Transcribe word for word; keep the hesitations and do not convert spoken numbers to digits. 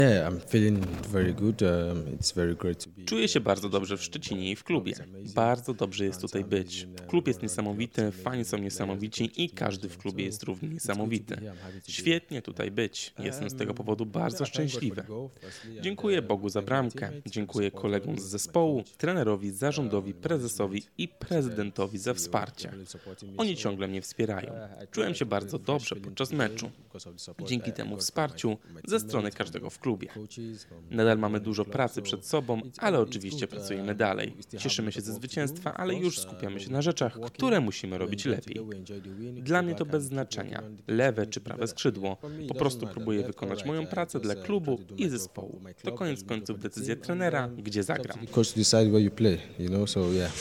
Yeah, I'm feeling very good. Um, it's very great to be. Czuję się bardzo dobrze w Szczecinie i w klubie. Bardzo dobrze jest tutaj być. Klub jest niesamowity, fani są niesamowici i każdy w klubie jest równie niesamowity. Świetnie tutaj być. Jestem z tego powodu bardzo szczęśliwy. Dziękuję Bogu za bramkę. Dziękuję kolegom z zespołu, trenerowi, zarządowi, prezesowi i prezydentowi za wsparcie. Oni ciągle mnie wspierają. Czułem się bardzo dobrze podczas meczu. Dzięki temu wsparciu ze strony każdego w klubie. Nadal mamy dużo pracy przed sobą, ale oczywiście pracujemy dalej. Cieszymy się ze zwycięstwa, ale już skupiamy się na rzeczach, które musimy robić lepiej. Dla mnie to bez znaczenia, lewe czy prawe skrzydło. Po prostu próbuję wykonać moją pracę dla klubu i zespołu. To koniec końców decyzja trenera, gdzie zagram. Coach decide where you play, you know, so yeah.